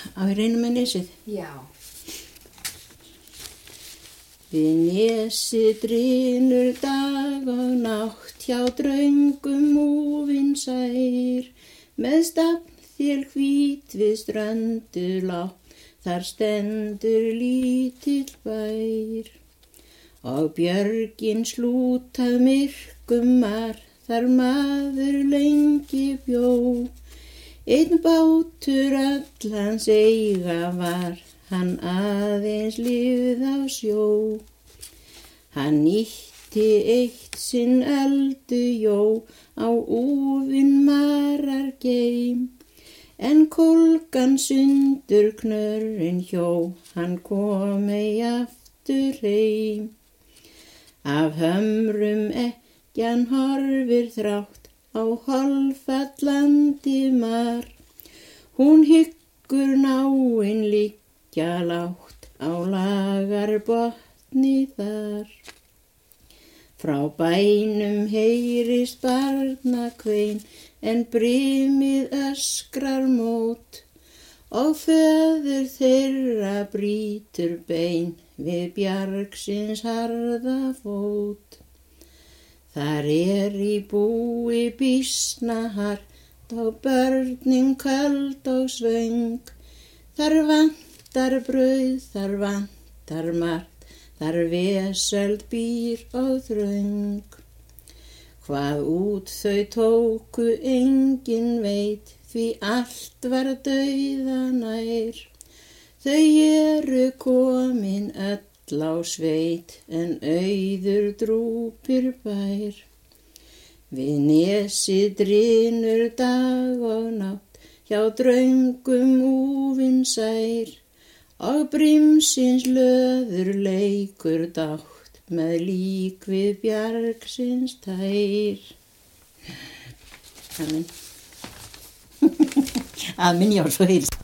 Á ég reynum með nesið? Já. Við nesið drynur dag og nátt hjá draungum úfinn sær, með stafnþél hvít við ströndu látt, þar stendur lítill bær. Og björgin slútað myrkumar, þar maður lengi bjó. Einn bátur allans eiga var, hann aðeins lifð á sjó. Hann nýtti eitt sinn öldujó, á úfinn marar geim. En kólgan sundur knörrin hjó, hann kom ei aftur heim. Af hömrum ekkjan horfir þrátt, á holfallandi mar. Hún hyggur náinn liggja lágt, á lagarbotni þar. Frá bænum heyrist barnakvein, en brimið öskrar mót, og föður þeirra brýtur bein, við bjargsins harða fót. Þar í búi býsna hart, og börnin köld og svöng. Þar vantar brauð, þar vantar margt, þar vesöld býr og þröng. Hvað út þau tóku enginn veit, því allt var dauðanær. Þau eru komin öll á sveit, en auður drúpir bær. Við nesið drynur dag og nátt, hjá draungum úfinn sær, og brimsins löður leikur dátt, með lík við bjargsins tær. Amen. Amen, já, svo heyrst.